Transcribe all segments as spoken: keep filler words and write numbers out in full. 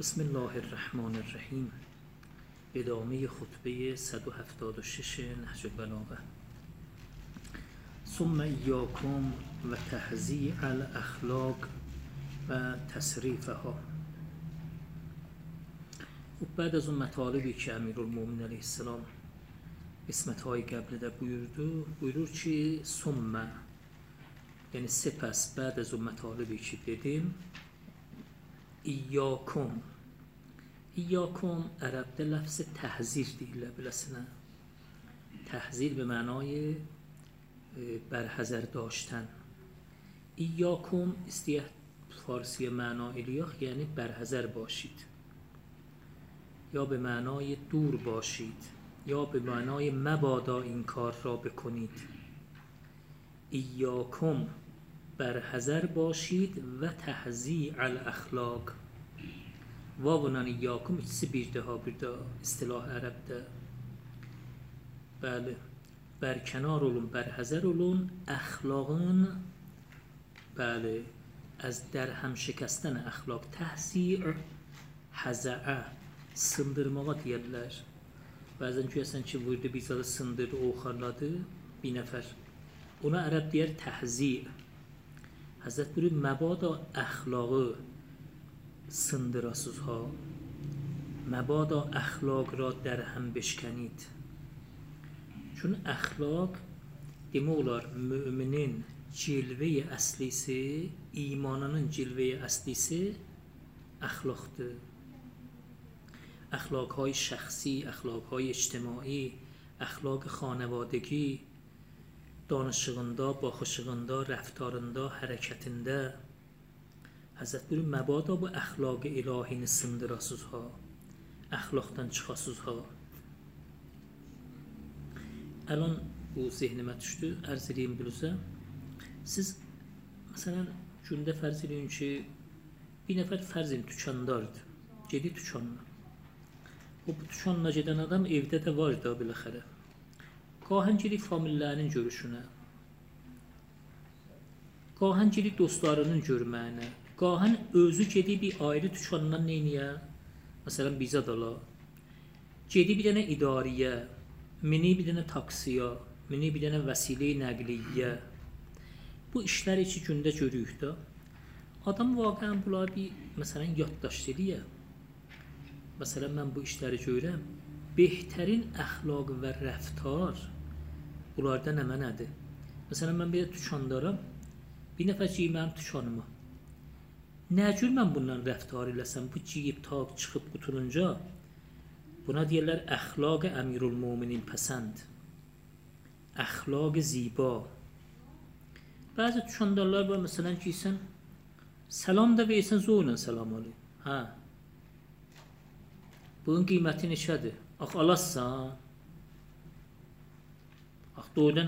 بسم الله الرحمن الرحیم. ادامه خطبه صد و هفتاد و شش نهج البلاغه. ثم ایاکم و تهذیع الاخلاق و تصریفها. و بعد از اون مطالبی که امیرالمومنین علیه السلام قسمت‌های قبل ده buyurdu buyurur ki ثم، یعنی سپس بعد از اون مطالبی که دیدیم ایاکم ایاکم عربده لفظ تحذیر دیله بلسنه. تحذیر به معنای برحذر داشتن. ایاکم استیه فارسی معنای الیاخ یعنی برحذر باشید، یا به معنای دور باشید، یا به معنای مبادا این کار را بکنید. ایاکم برحذر باشید و تهذیع الاخلاق. واونان ایاکم ikisi birde ha birde istilah Arap'ta. بله، برکنار olun، برحذر olun اخلاقın، بله، از در هم شکستن اخلاق. تهذیع حزعه sındırmağa deyirlər. Bəzən görsən ki, vurdu bir zadı sındırdı, oxarladı bir nəfər. Ona ərəb deyər təhzir. Həzrət buyurur, məbada əxlağı sındırasız ha. Məbada əxlaq را در هم بشکنید. Çün əxlaq demək olar müminin cilvəyi əslisi, imanının cilvəyi əslisi əxlaqdır. اخلاق‌های شخصی، اخلاق‌های اجتماعی، اخلاق خانوادگی، danışığında, baxışığında, rəftarında, hərəkətində. Həzrət buyurur, məbada bu əxlaqı ilahini sındırasız ha, əxlaqdan çıxasız ha. Ələn bu zehnimə düşdü, ərz edeyim biluzə. Siz, məsələn, gündə fərz edin ki, bir nəfər fərz edin tükandardır, gedi tükanla. O bu tükanla gedən adam evdə də var da biləxərə. Qahən girik famillərinin görüşünə, qahən girik dostlarının görməyinə, qahən özü gedi bir ayrı tükandan neyniyə, məsələn bizə dala, gedi bir dənə idariyə, mini bir dənə taksiya, mini bir dənə vəsilə-i nəqliyyə. Bu işlər iki gündə görürük da. Adam vaqəən bunlar bir, məsələn, yaddaşt ediyə. Məsələn, mən bu işləri görürəm. Behtərin əxlaq və rəftar bunlarda nə mənədir? Məsələn, mən bir tükandaram, bir nəfər giyib mənim tükanıma. Nə cür mən bundan rəftar eləsəm, bu giyib taq çıxıb qutulunca, buna deyirlər əxlaq əmirulmuminin pəsənd. Əxlaq ziba. Bəzi tükandarlar var, məsələn, giysən, səlam da versən, zorla səlam alır. Hə. Bunun qiyməti neçədir? Ax, alassan. Ax, doğrudan.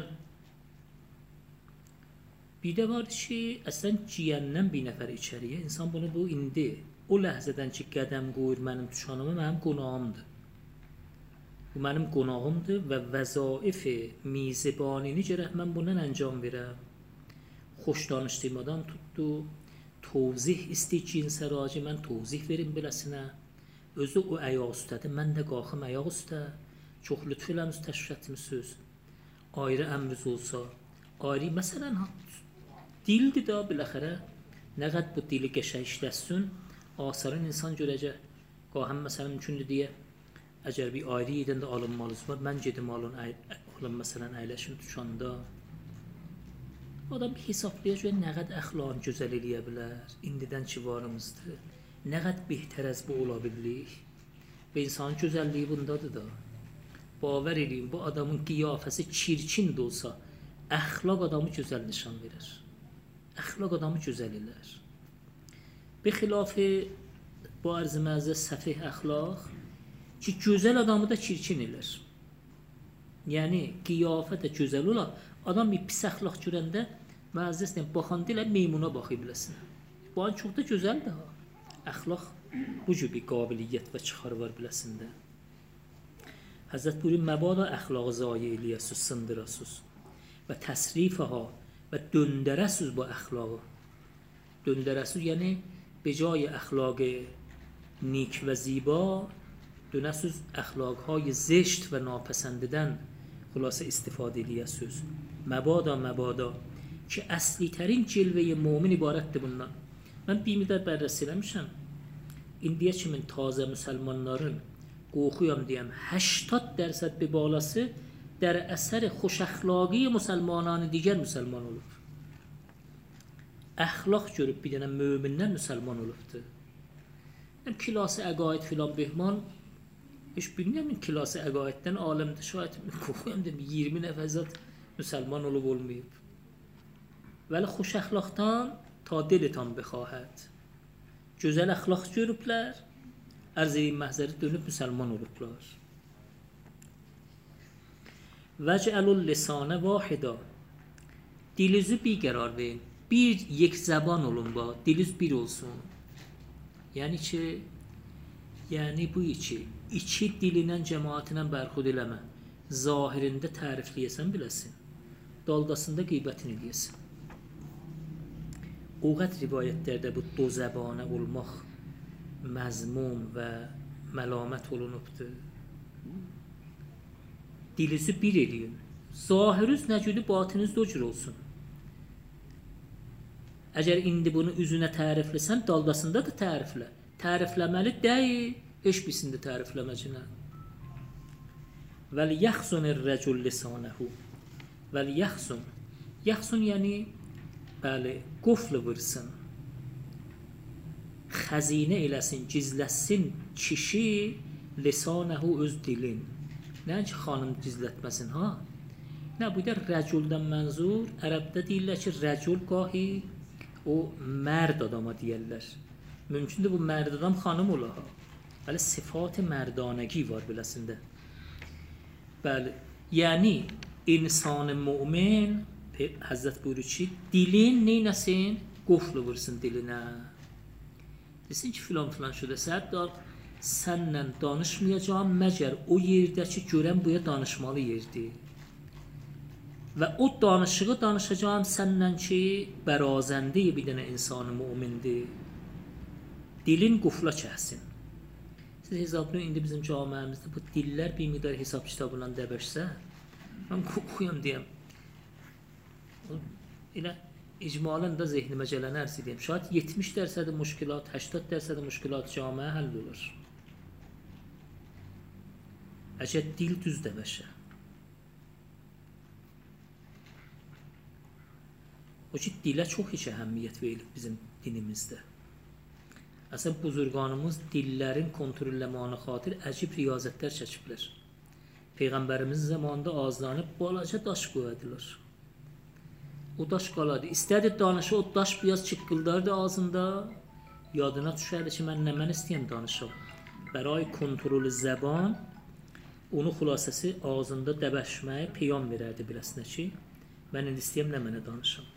Bir də var ki, əslən giyəndən bir nəfər içəriyə, insan bunu bu indi, o ləhzədən ki, qədəm qoyur mənim tükanıma, mənim qonağımdır. Bu mənim qonağımdır və vəzaifi mizibanini gərək mən bundan əncam verəm. Xoş danışdırmadan tutdu, tovzih istəyir ki, insəracı mən tovzih verim beləsinə. Özü o ayaq üstədir, mən də qalxım ayaq üstə. Çox lütf eləmiz təşrifətimiz. Ayrı əmriz olsa, ayrı, məsələn, dildir da biləxərə, nə qəd bu dili qəşəng işləsin, asarın insan görəcək. Qahəm, məsələn, mümkündür deyə, əgər bir ayrı yedən də alınmalıyız var, mən gedim alın, alın, məsələn, əyləşin tükanda. Adam bir hesablıya görə nə qəd əxlaqın gözəl eləyə bilər, indidən ki varımızdır. Nə qəd behtərəz bu ola bilir və insanın gözəlliyi bundadır da. Bavər edin, bu adamın qiyafəsi çirkin də olsa, əxlaq adamı gözəl nişan verir. Əxlaq adamı gözəl elər. Bixilafı bu arz-ı məzə səfih əxlaq ki, gözəl adamı da çirkin elər. Yəni, qiyafə də gözəl ola, adam bir pis əxlaq görəndə məzəsinə baxanda ilə meymuna baxı biləsin. Bu an çox da gözəldir ha. Əxlaq bu cür bir qabiliyyət və çıxar var biləsində. Həzrət buyurur, məbada əxlağı zayi eləyəsiz, sındırasız və təsrifəha və döndərəsiz bu əxlağı. Döndərəsiz, yəni به جای اخلاق نیک و زیبا دونه سوز اخلاقهای زشت و ناپسندیدن خلاصه استفاده لیه سوز مبادا مبادا که اصلی ترین جلوه مؤمن عبارت ده bundan. من bir müddət بررسیlemişəm. İndiyə kimin taze Müslümanların qoxuyam deyəm هشتاد درصد به بالası در اثر خوش اخلاقی مسلمانان دیگر مسلمان olur. Əxlaq görüb bir dənə möminlər müsəlman olubdur. Yəni kilası əqaid filan behman heç bilmirəm kilası əqaiddən aləmdə şayət qoxuyam deyəm iyirmi nəfər zət müsəlman olub olmayıb. ولی خوش اخلاقتان تا دلتان بخواهد. Gözəl əxlaq görüblər, ərz edeyim məhzəri dönüb müsəlman olublar. وَجْعَلُوا اللِّسَانَ واحدا Dilizi bir qərar verin. Bir یک زبان olun ba, diliz bir olsun. Yəni ki, yəni bu iki, iki dilindən cəmaatindən bərxud eləmə. Zahirində tərifləyəsən biləsin, daldasında qeybətini eləyəsən. O qədər rivayətlərdə bu dو زبانه olmaq məzmum və məlamət olunubdur. Dilizi bir eləyin. Zahiriniz nə cürdür, batınız da o cür olsun. Əgər indi bunu üzünə tərifləsən, daldasında da təriflə. Tərifləməli deyil, heç birisində tərifləməcinə. وَلْيَخْزُنِ الرَّجُلْ لِسَانَهُ وَلْيَخْزُنِ Yaxsun yəni bəli, qofl vırsın. Xəzinə eləsin, gizləsin kişi lisanəhu öz dilin. Nəinki xanım gizlətməsin, ha? Nə bu da rəculdan mənzur, ərəbdə deyirlər ki, rəcul qahi o mərd adama deyirlər. Mümkündür bu mərd adam xanım ola, ha? Bəli, sifat mərdanəgi var biləsində. Bəli, yəni insan mümin Həzrət buyurur ki, dilin neynəsin? Qofl vırsın dilinə. Desin ki, filan filan şödə səddar, sənlə danışmayacağım, məgər o yerdə ki, görən buya danışmalı yerdir. Və o danışığı danışacağım sənlə ki, bərazəndi bir dənə insanı mümindir. Dilin qofla kəhsin. Siz hesablayın, indi bizim camiəmizdə bu dillər bir miqdar hesab kitabından dəbəşsə, mən qoxuyam deyəm. Elə icmalən də zehnimə gələn ərz edeyim. Şayət yetmiş dərəcədə müşkilat, هشتاد dərəcədə müşkilat camiə həll olur. Əgər dil düz dəbəşə. O ki, dilə çox heç əhəmiyyət verilib bizim dinimizdə. Əslən, buzurqanımız dillərin kontrolləmanı xatir əcib riyazətlər çəkiblər. Peyğəmbərimiz zamanında ağızlarını balaca daş qoyardılar. O daş qaladı. İstədi danışı, o daş biraz çıqqıldardı ağzında. Yadına düşərdi ki, mən nə mən istəyəm danışam. Bəray kontrolü zəban onu xülasəsi ağzında dəbəşməyə peyam verərdi biləsinə ki, mən indi istəyəm nə mənə danışam.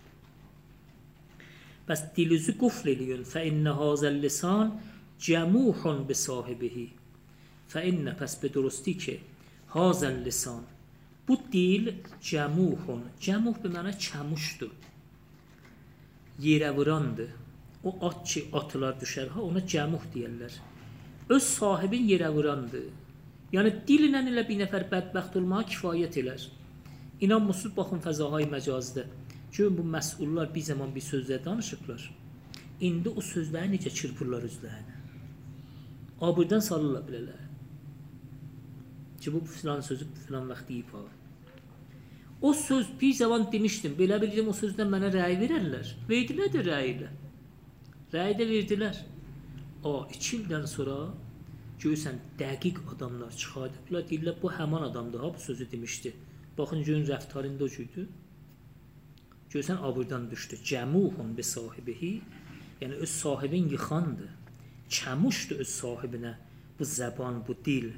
Bəs dilizi qufl eləyin. فَإِنَّ هَذَا اللِّسَانِ جَمُوحٌ بِصَاحِبِهِ فَإِنَّ Pəs be durusتی ki, هَذَا اللِّسَانِ Bu dil cəmuhun, cəmuh bir mənə çəmuşdur, yerə vurandır. O at ki, atılar düşər, ha, ona cəmuh deyərlər. Öz sahibin yerə vurandır. Yəni, dillə ilə bir nəfər bədbəxt olmağa kifayət elər. İnanmısınız, baxın fəzahay məcazdə. Görün, bu məsullar bir zaman bir sözlər danışıblar. İndi o sözləri necə çırpırlar özlərinə. Abırdan salırlar bilələr. Ki, bu filan sözü filan vaxt deyib ha. O söz bir zaman demişdim, belə bildim o sözdən mənə rəy verərlər. Verdilər də rəy ilə. Rəy də verdilər. O, iki ildən sonra görürsən, dəqiq adamlar çıxardıblar, deyirlər, bu həman adamdır, ha, bu sözü demişdi. Baxın, görün, rəftarında o cüydür. Görürsən, abırdan düşdü. Cəmuhun bi sahibihi, yəni öz sahibin yıxandır. Çəmuşdur öz sahibinə bu zəban, bu dil.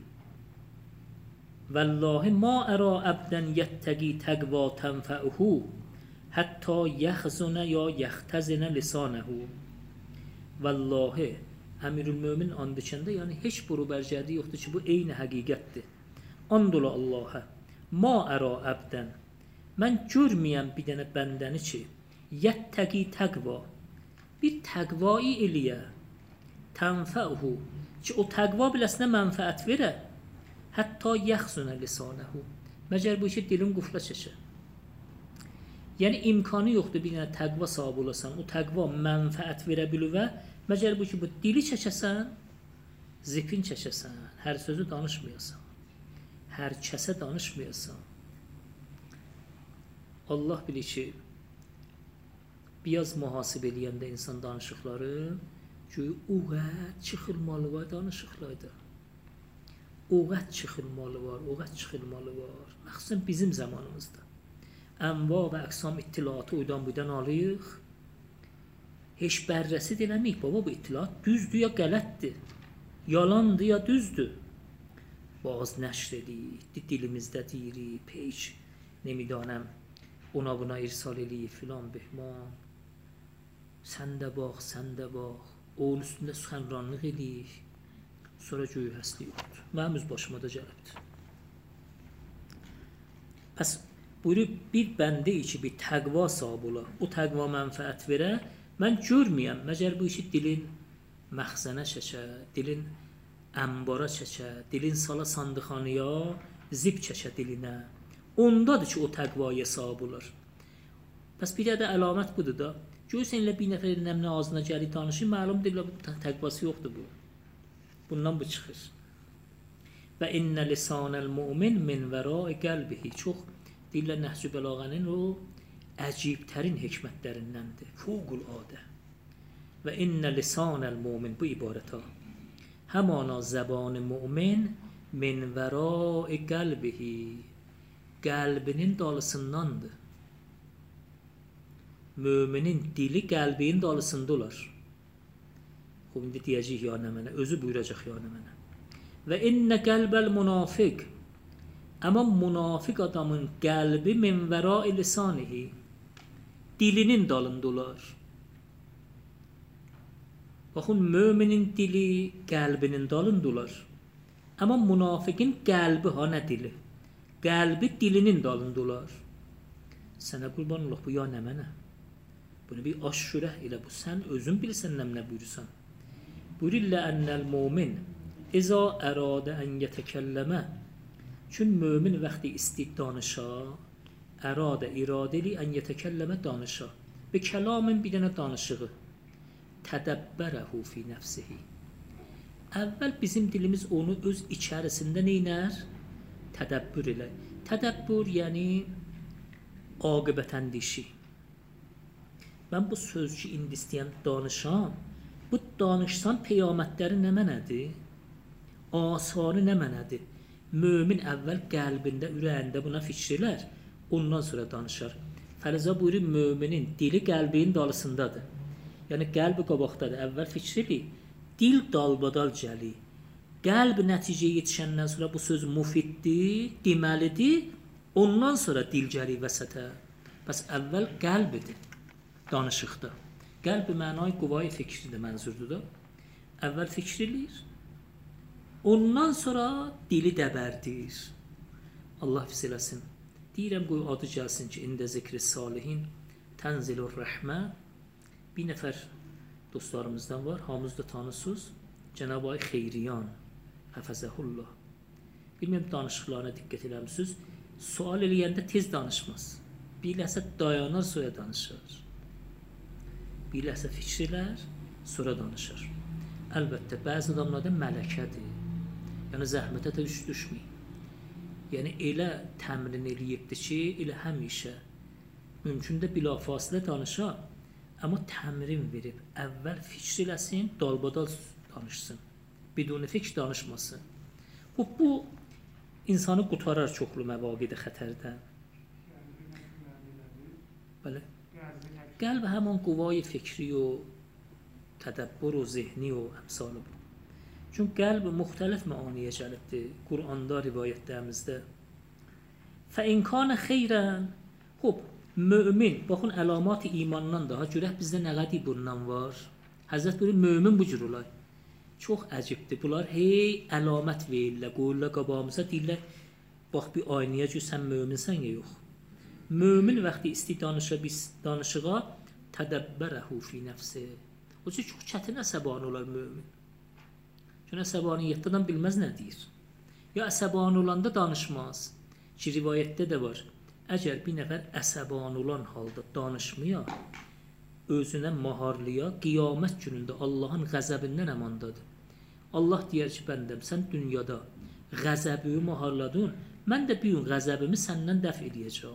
Vallahi ma ərə əbdən yəttəqi təqva tənfəuhu hətta yəxzunə ya yəxtəzinə lisanəhu. Vallahi Əmirül-Mömin and içəndə, yəni heç buru bərcədi yoxdur ki, bu eyni həqiqətdir. And ola Allah'a. Ma ərə əbdən. Mən görməyəm bir dənə bəndəni ki, yəttəqi təqva. Bir təqvai eləyə. Tənfəuhu. ki o təqva biləsinə mənfəət verə. Hətta yaxsunə lisanəhu. Məcər bu işi dilin qufla çəkə. Yəni imkanı yoxdur bir dənə təqva sahibi olasan, o təqva mənfəət verə bilüvə, məcər bu ki, bu dili çəkəsən, zipin çəkəsən, hər sözü danışmayasan, hər kəsə danışmayasan. Allah bilir ki, biraz mühasib eləyəndə insan danışıqları, ki, o qəd çıxılmalı var danışıqlarda. O qəd çıxılmalı var, o qəd çıxılmalı var. Məxsusən bizim zamanımızda. Ənva və əqsam ittilatı oydan buydan alıyıq. Heç bərrəsi deləməyik, baba bu ittilat düzdür ya qələtdir, yalandır ya düzdür. Bazı nəşr edik, dilimizdə deyirik, peyç, nemidanəm, ona buna irsal eləyib filan behman. Sən də bax, sən də bax, onun üstündə süxənranlıq eləyik, sonra göy həsli yoxdur. Mənim öz başıma da gəlibdir. Pəs, buyurub bir bəndə ki, bir təqva sahibi ola, o təqva mənfəət verə, mən görməyəm, məcər bu işi dilin məxzənə çəkə, dilin əmbara çəkə, dilin sala sandıqxanıya, zip çəkə dilinə. Ondadır ki, o təqvaya sahib olar. Bəs bir də əlamət budur da, görürsən ilə bir nəfər nəmlə ağzına gəli danışır, məlum deyil, bu təqvası yoxdur bu. Bundan bu çıxır. Və innə lisanəl mu'min min vərai qəlbihi. Çox deyirlər Nəhcü Bəlağənin o əcibtərin hikmətlərindəndir. Fuqul adə. Və innə lisanəl mu'min bu ibarətə. Həmana zəbanı mu'min min vərai qəlbihi. Qəlbinin dalısındandır. Müminin dili qəlbinin dalısında olar. Xub, indi deyəcək ya nə mənə, özü buyuracaq ya nə mənə. Və innə qəlbəl münafiq. Amma münafiq adamın qəlbi min vərai lisanihi. Dilinin dalında olar. Baxın, müminin dili qəlbinin dalında olar. Amma münafiqin qəlbi ha nə dili? Qəlbi dilinin dalında olar. Sənə qurban Allah, bu ya nə mənə? Bunu bir aşşürəh elə bu. Sən özün bilirsən nə buyurursan. Buyururlə ennəl mumin İza əradə ən yətəkəlləmə. Çün mömin vəxti istəyib danışa, əradə, iradeli ən yətəkəlləmə danışa. Və kəlamın bir dənə danışığı. Tədəbbərəhu fi nəfsihi. Əvvəl bizim dilimiz onu öz içərisində neynər? Tədəbbür elə. Tədəbbür yəni aqibətəndişi. Mən bu sözcü indi istəyən danışam, bu danışsan peyamətləri nə mənədir? Asarı nə mənədir? Mömin əvvəl qəlbində, ürəyində buna fikrlər, ondan sonra danışar. Fərizə buyurur, möminin dili qəlbinin dalısındadır. Yəni qəlbi qabaqdadır, əvvəl fikrilik, dil dalbadal gəlir. Qəlb nəticəyə yetişəndən sonra bu söz mufiddir, deməlidir, ondan sonra dil gəlir vəsətə. Bəs əvvəl qəlbidir, danışıqda. Qəlbi mənay quvayı fikridir, mənzurdur da. Əvvəl fikrilir, ondan sonra dili dəbərdir. Allah hifz eləsin. Deyirəm, qoy adı gəlsin ki, ində zikri salihin, tənzilur rəhmə. Bir nəfər dostlarımızdan var, hamınız da tanısınız. Cənab-ı Ay Xeyriyan, həfəzəhullah. Bilməyəm, danışıqlarına diqqət eləmişsiniz. Sual eləyəndə tez danışmaz. Bir ləhsə dayanar, sonra danışır. Bir ləhsə fikrilər, sonra danışır. Əlbəttə, bəzi adamlarda mələkədir. Yəni, zəhmətə də üç düşməyib. Yəni, elə təmrin eləyibdir ki, elə həmişə mümkün də bilafasilə danışar, amma təmrin verib, əvvəl fikr eləsin, dalbadal danışsın. Biduni fikr danışmasın. Bu, bu insanı qutarar çoxlu məvaqidə xətərdən. Bəli. Qəlb həman quvayı fikri o tədəbbür o zihni o əmsalı bu. Çünki qəlb müxtəlif məaniyə gəlibdir Quranda, rivayətlərimizdə. Fəinkanə xeyrən. Xub, mömin, baxın əlamat-ı imandan daha görək bizdə nə qədi bundan var. Həzrət buyurur, mömin bu cür olay. Çox əcibdir. Bunlar hey əlamət verirlər, qoyurlar qabağımıza, deyirlər, bax bir aynaya ki, sən möminsən ya yox. Mömin vəxti isti danışa, biz danışığa tədəbbərəhu fi nəfsi. O üçün çox çətin əsəbanı olar mömin. Çünki əsəbaniyyətdə adam bilməz nə deyir. Ya əsəbani olanda danışmaz. Ki, rivayətdə də var. Əgər bir nəfər əsəbani olan halda danışmaya, özünə maharlıya, qiyamət günündə Allahın qəzəbindən əmandadır. Allah deyər ki, bəndəm, sən dünyada qəzəbimi maharladın, mən də bir gün qəzəbimi səndən dəf edəcəm.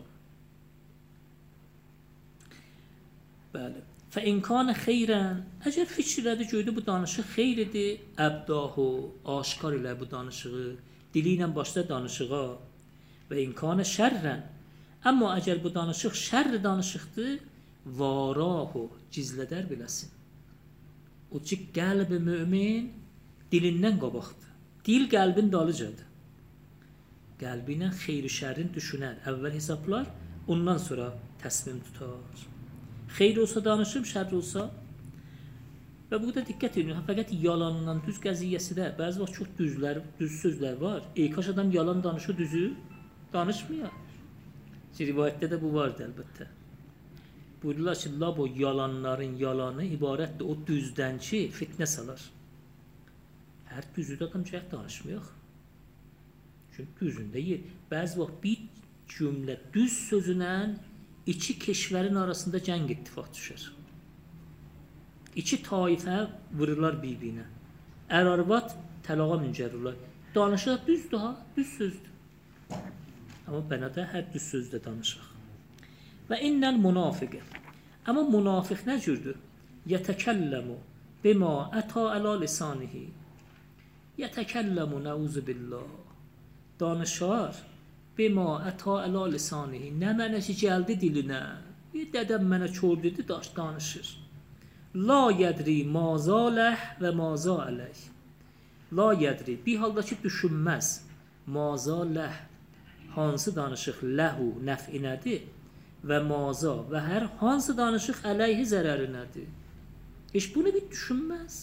Bəli. فَاِنْ كَانَ خَيْرًا Əgər fikirlədi gördü bu danışıq xeyridir, əbdahu, aşkar ilə bu danışığı, dili ilə başda danışığa və اِنْ كَانَ شَرًّا Amma əgər bu danışıq şərri danışıqdır, varahu, gizlədər biləsin. O ki, qəlbi mümin dilindən qabaqdır. Dil qəlbin dalıcadır. Qəlbi ilə xeyri şərrin düşünər, əvvəl hesablar, ondan sonra təsmim tutar. Xeyr olsa danışım, şər olsa. Və burada diqqət edin, fəqət yalandan düz qəziyyəsi də, bəzi vaxt çox düzlər, düz sözlər var. Ey, kaş adam yalan danışır, düzü danışmıyor. Rivayətdə də bu vardı əlbəttə. Buyururlar ki, labo yalanların yalanı ibarətdir o düzdən ki, fitnə salar. Hər düzüdə adam cəhət danışmıyor. Çünki düzündə yer. Bəzi vaxt bir cümlə düz sözünə İki keşverin arasında cəng ittifaq düşər. İki taifə vururlar bir-birinə. Ər-arvad təlağa müncərurlar. Danışıq düz daha, düz sözdür. Amma bənədə hər düz sözdə danışıq. Və innəl münafiqə. Amma münafiq nə cürdür? Yətəkəlləmu bima əta əla lisanihi. Yətəkəlləmu nəuzu billah. Danışar. Bima əta əla lisanihi. Nə mənə ki, gəldi dilinə. Bir dədəm mənə kör dedi, daş danışır. La yədri maza ləh və maza ələk. La yədri, bir halda ki, düşünməz. Maza ləh, hansı danışıq ləhu nəf'i nədir? Və maza və hər hansı danışıq əleyhi zərəri nədir? Heç bunu bir düşünməz.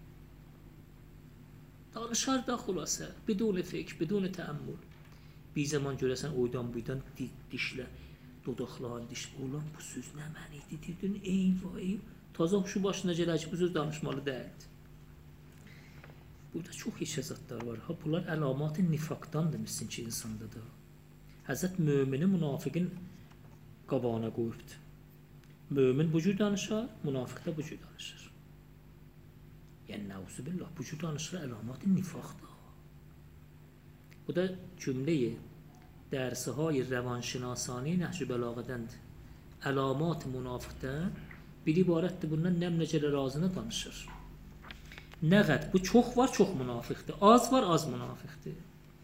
Danışar da xülasə, bidun fikr, bidun təəmmül. Bir zaman görəsən oydan buydan dişlə, dodaqların dişlə, olan bu söz nə məni idi, deydin, eyvah, eyvah. Taza şu başına gələr ki, bu söz danışmalı deyildi. Burada çox işəzatlar var. Ha, bunlar əlamat-ı nifaqdandır, misin ki, insanda da. Həzrət mümini münafiqin qabağına qoyubdur. Mümin bu cür danışar, münafiq da bu cür danışır. Yəni, nəuzubillah, bu cür danışır əlamat-ı nifaqdır. Bu da cümləyi dərsi-hay rəvanşinasani Nəhc-i Bəlağədəndir. Əlamat-ı münafiqdən bir ibarətdir, bundan nəmnəcələr ağzına danışır. Nə qəd? Bu çox var, çox münafiqdir. Az var, az münafiqdir.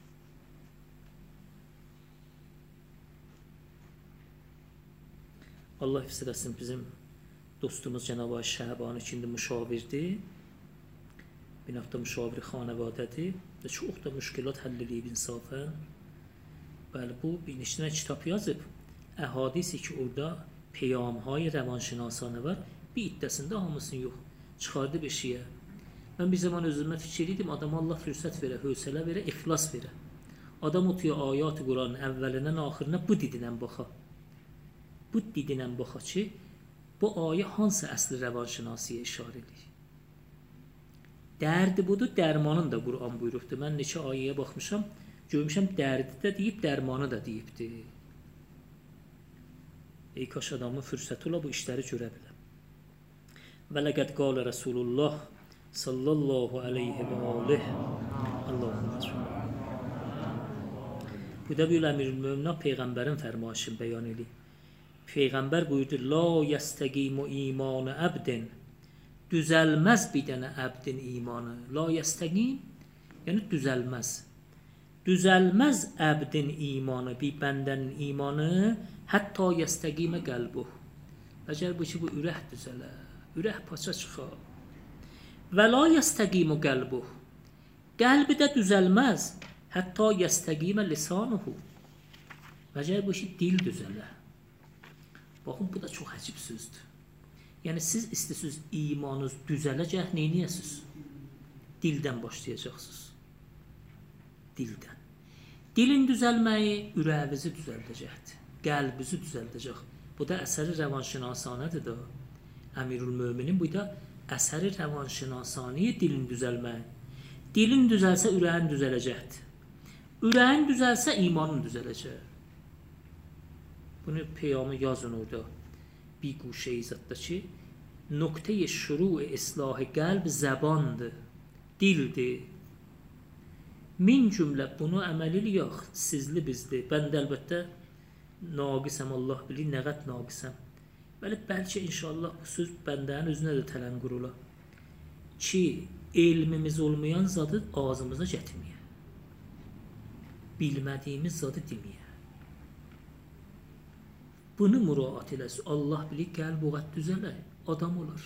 Allah hifz eləsin, bizim dostumuz Cənab-ı Şəhbani ikindi müşavirdir. Bir nöqtə müşaviri xanəvadədir və çox da müşkilat həll edib insafən. Bəli, bu bir neçə kitab yazıb. Əhadisi ki, orada peyamhay rəvanşinasanə var. Bir iddəsində hamısını yox. Çıxardı beşiyə. Mən bir zaman özümə fikir edim, adam Allah fürsət verə, hövsələ verə, ixlas verə. Adam otuya ayat-ı Quranın əvvəlindən axırına bu didinən baxa. Bu didinən baxa ki, bu ayə hansı əsli rəvanşinasiyə işarə edir? Dərdi budur, dərmanın da Quran buyurubdur. Mən neçə ayəyə baxmışam, görmüşəm dərdi də deyib, dərmanı da deyibdir. Ey kaş adamın fürsəti ola bu işləri görə bilər. Və ləqəd qalə Rasulullah sallallahu aleyhi və aleyh. Allahümme rəsulullah. Bu da bir əmir-ül-möminə Peyğəmbərin fərmayışını bəyan edir. Peyğəmbər buyurdu, la yəstəqimu imanı əbdin. Düzəlməz bir dənə əbdin imanı. La yəstəqim, yəni düzəlməz. Düzəlməz əbdin imanı, bir bəndənin imanı, hətta yəstəqimə qəlbuh. Əgər bu ki, bu ürək düzələ, ürək paça çıxar. Və la yəstəqimu qəlbuh. Qəlbi də düzəlməz, hətta yəstəqimə lisanuhu. Əgər bu ki, dil düzələ. Baxın, bu da çox əcib sözdür. Yəni, siz istəsiniz imanınız düzələcək, neyniyəsiniz? Dildən başlayacaqsınız. Dildən. Dilin düzəlməyi ürəyinizi düzəldəcəkdir. Qəlbinizi düzəldəcək. Bu da əsəri rəvanşinasanədir da. Əmirül-möminin bu da əsəri rəvanşinasaniyə dilin düzəlməyi. Dilin düzəlsə ürəyin düzələcəkdir. Ürəyin düzəlsə imanın düzələcək. Bunu peyamı yazın orada. Bir guşe-i zadda ki, nokte-i şuruع اصلاح قلب زبانdır, dildir. Min cümlə bunu əməl eləyək, sizli bizli. Mən də əlbəttə naqisəm, Allah bilir, nə qədər naqisəm. Bəli, bəlkə inşallah bu söz bəndənin özünə də tələnqur ola. Ki, elmimiz olmayan zadı ağzımıza gətirməyə. Bilmədiyimiz zadı deməyə. Bunu müraat eləsin. Allah bilir, qəlb o qədər düzələr, adam olar.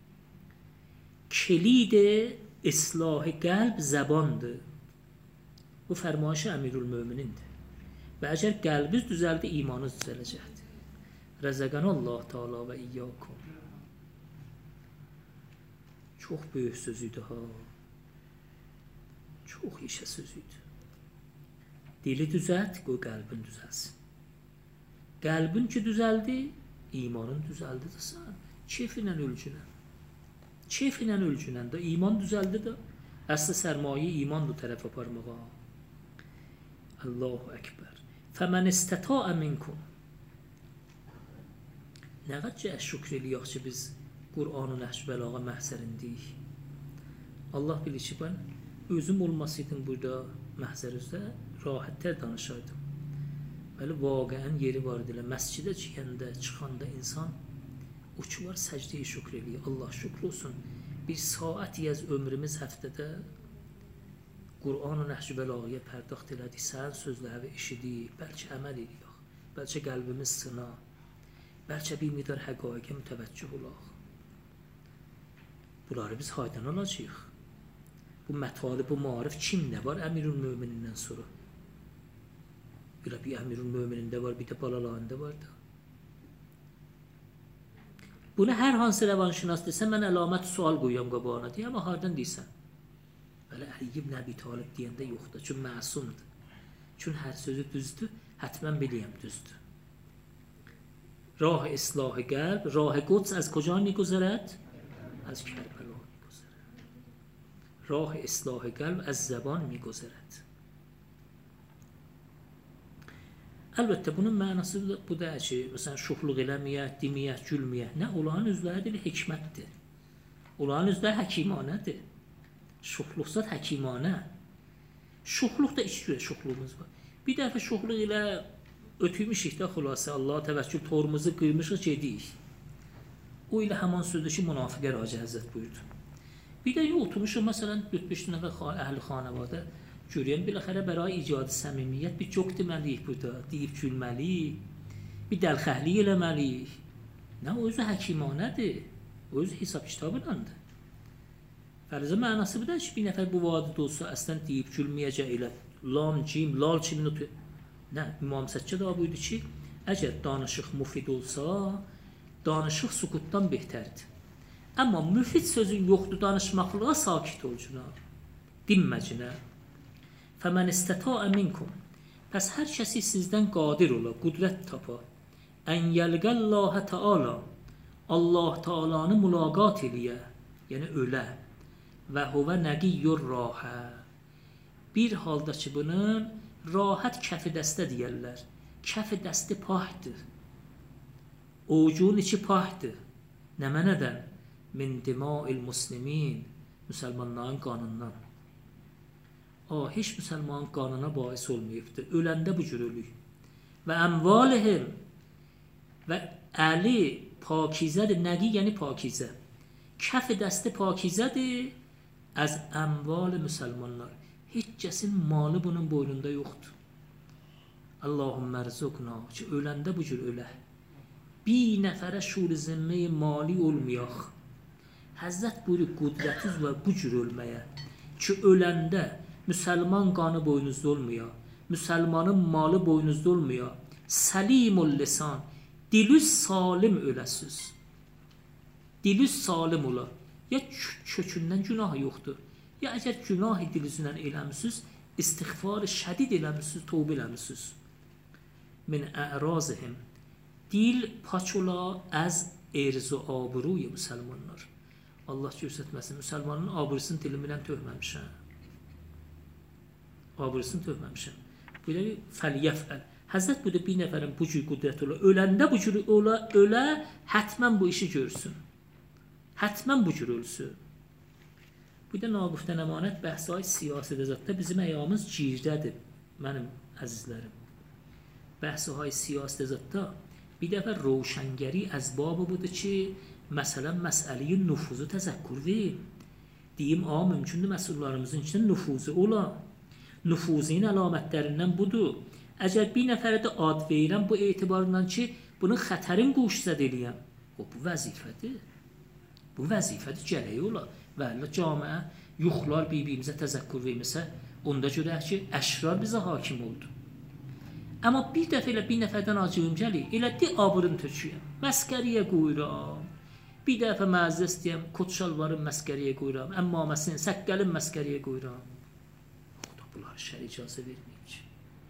Kilid islah qəlb zəbandır. Bu fərmayışı Əmirülmöminindir. Və əgər qəlbiniz düzəldi, imanınız düzələcəkdir. Rəzəqənəllah Teala və iyyakum. Çox böyük sözüdür ha. Çox işə sözüdür. Dili düzəlt, qoy qəlbin düzəlsin. Qəlbin ki düzəldi, imanın düzəldi də sən. Keyfinlə ölçünən. Keyfinlə ölçünən də iman düzəldi də. Əsli sərmayə iman bu tərəf aparmağa. Allahu Ekber. Fəmən istətəə minkum. Nə qədər şükr eləyək ki, biz Qur'an-ı Nəhc Bəlağa məhzərindəyik. Allah bilir ki, mən özüm olmasaydım burada məhzərinizdə rahatlar danışaydım. Bəli, vaqəən yeri var edilə. Məscidə çıxanda, çıxanda insan o ki var səcdə-i şükr eləyir. Allah şükr olsun. Bir saat yaz ömrümüz həftədə Qur'an-ı Nəhc Bəlağıya pərdaxt elədik, sənin sözləri eşidik, bəlkə əməl eləyək, bəlkə qəlbimiz sına, bəlkə bir midar həqaiqə mütəvəccüh olaq. Bunları biz haydan alacağıq. Bu mətalib, bu marif kimdə var? Əmirülmöminindən sonra. Belə bir Əmirülmöminində var, bir də balalarında var da. Bunu hər hansı rəvanşünas desə, mən əlamət sual qoyuyorum qabağına deyə, amma hardan deysən? Belə Əli ibn Əbi Talib deyəndə yoxdur, çünki məsumdur. Çünki hər sözü düzdür, hətmən biləyəm düzdür. Rah islah-ı qəlb, rah-ı quds az kocا میگذرد؟ از کربلا میگذرد. راه اصلاح قلب از زبان میگذرد. Əlbəttə bunun mənası bu da ki, məsələn şuxluq eləməyək, deməyək, gülməyək. Nə olan özləri ilə hikmətdir. Olan özləri həkimanədir. Şuxluqsa həkimanə. Şuxluq da iki cür şuxluğumuz var. Bir dəfə şuxluq ilə ötürmüşük də xülasə Allah təvəkkül torumuzu qırmışıq gedik. O ilə həman sözdə ki, münafiqə Racə Həzrət buyurdu. Bir də oturmuşuq məsələn dörd beş nəfər əhl-i xanəvadə görəyən biləxərə bəray icadı səmimiyyət bir çox deməliyik burada. Deyib gülməliyik, bir dəlxəhlik eləməliyik. Nə, o özü həkimanədir. O özü hesab kitabınandır. Fərzə mənası bir də ki, bir nəfər bu vadid olsa, əslən deyib gülməyəcək elə lam, cim, lal kimin otur. Nə, İmam Səccə da buyurdu ki, əgər danışıq müfid olsa, danışıq sukutdan behtərdir. Amma müfid sözün yoxdur danışmaqlığa sakit olcuna, dinməcinə. Fəmən istətəə minkum. Pəs hər kəsi sizdən qadir ola, qudrət tapa. Ən yəlqəllahə Teala. Allah Teala'nı mülaqat eləyə, yəni ölə. Və huvə nəqiyyur rahə. Bir halda ki, bunun rahat kəfi dəstə deyərlər. Kəfi dəsti pahdır. Ocuğun içi pahdır. Nə mənədən? Min dima'il muslimin. Müsəlmanların qanından. Ah, heç müsəlmanın qanına bais olmayıbdır. Öləndə bu cür ölük. Və əmvalihim. Və əli pakizədir. Nəqi yəni pakizə. Kəfi dəsti pakizədir. Az əmval müsəlmanlar. Heç kəsin malı bunun boynunda yoxdur. Allahümmə rzuqna ki, öləndə bu cür ölə. Bir nəfərə şur-i zimməyi mali olmayaq. Həzrət buyurur, qudrətiz var bu cür ölməyə. Ki, öləndə müsəlman qanı boynuzda olmaya, müsəlmanın malı boynuzda olmaya, səlimul lisan, dilüz salim öləsiz. Dilüz salim ola. Ya kökündən günah yoxdur, ya əgər günah dilüzündən eləmişsiniz, istiğfar şədid eləmişsiniz, tövbə eləmişsiniz. Min ərazihim. Dil paç ola az erz-u abruy müsəlmanlar. Allah göstərməsin, müsəlmanın abrusunu dilimlə töhməmişəm. abırısını töhməmişəm. Belə bir fəliyəfəl. Həzrət budur bir nəfərin bu cür qüdrət ola, öləndə bu cür ola, ölə, hətmən bu işi görsün. Hətmən bu cür ölsün. Bu da Naqufdan əmanət bəhsay siyasət zətdə bizim əyamız girdədir, mənim əzizlərim. Bəhsay siyasət zətdə bir dəfə roşəngəri əzbabı budur ki, məsələn, məsələyi nüfuzu təzəkkür verin. Deyim, a, mümkündür məsullarımızın içində nüfuzu ola. Nüfuzun əlamətlərindən budur. Əgər bir nəfərə də ad verirəm bu etibarından ki, bunun xətərin qoşzəd eləyəm. O, bu vəzifədir. Bu vəzifədir, gərək ola. Və Allah camiə yuxlar bir-birimizə təzəkkür verməsə, onda görək ki, əşrar bizə hakim oldu. Amma bir dəfə elə bir nəfərdən acığım gəlir, elə de abırın töküyəm, məskəriyə qoyuram. Bir dəfə məzə istəyəm, kot şalvarın məskəriyə qoyuram, əmmaməsin, səqqəlin məskəriyə qoyuram. O da bunlar şər icazə verməyib ki.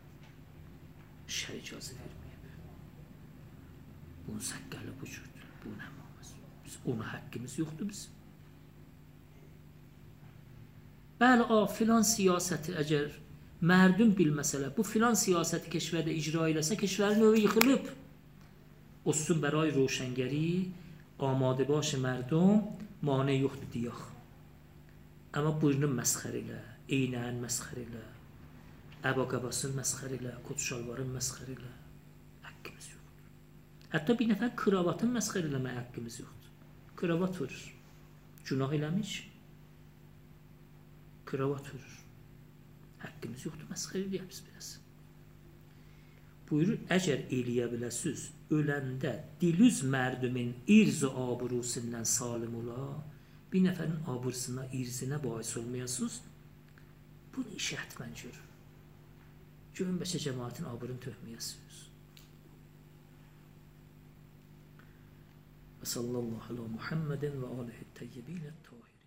Şər icazə verməyib. Bunun səqqəli bu cürdür, bunun əmmaməsin. Ona haqqımız yoxdur bizim. Bəli, a, filan siyasəti əgər mərdum bilməsələr, bu filan siyasəti keşvərdə icra eləsə, keşvərin övrü yıxılıb. Olsun bəray roşəngəri, amadə başı mərdum, manə yoxdur deyək. Amma buyurun məsxər elə, eynən məsxər elə, əbaqabasın məsxər elə, kotşalvarın məsxər elə. Haqqımız yoxdur. Hətta bir nəfər kravatın məsxər eləməyə haqqımız yoxdur. Kravat vurur. Günah eləmiş. Kravat vurur. Haqqımız yoxdur, məsxər eləyək biz biraz. Buyurur, əgər eləyə biləsiz, öləndə dilüz mərdumin irz-i abrusundan salim ola, bir nəfərin abrusuna, irzinə bahis olmayasınız, bunu işi hətmən görür. Görün, bəşə cəmaətin abrını töhməyəsiniz. Və sallallahu ala Muhammedin və alihi təyyibinət tahir.